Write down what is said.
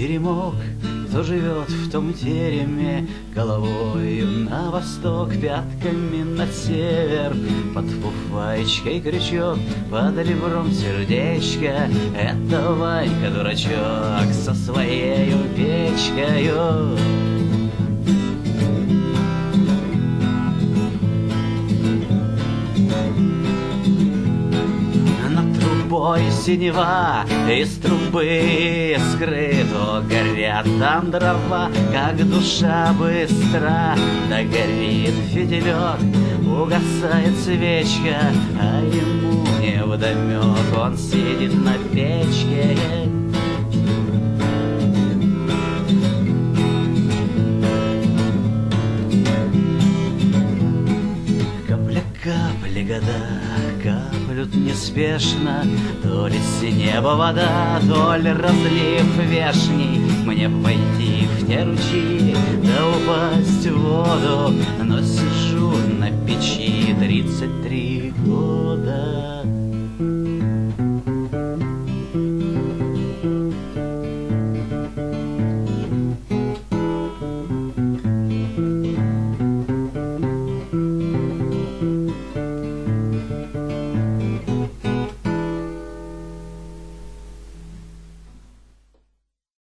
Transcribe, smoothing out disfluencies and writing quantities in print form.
теремок, кто живет в том тереме, головою на восток, пятками на север, под фуфаечкой крючок, под ребром сердечко. Это Ванька дурачок со своею печкою. Трубой синева, из трубы скрыто горят там дрова, как душа быстра. Да горит фитилек, угасает свечка, а ему невдомек, он сидит на печке. Капли года каплют неспешно, то ли с неба вода, то ли разлив вешний. Мне пойти в те ручьи, да упасть в воду, но сижу на печи 33 года.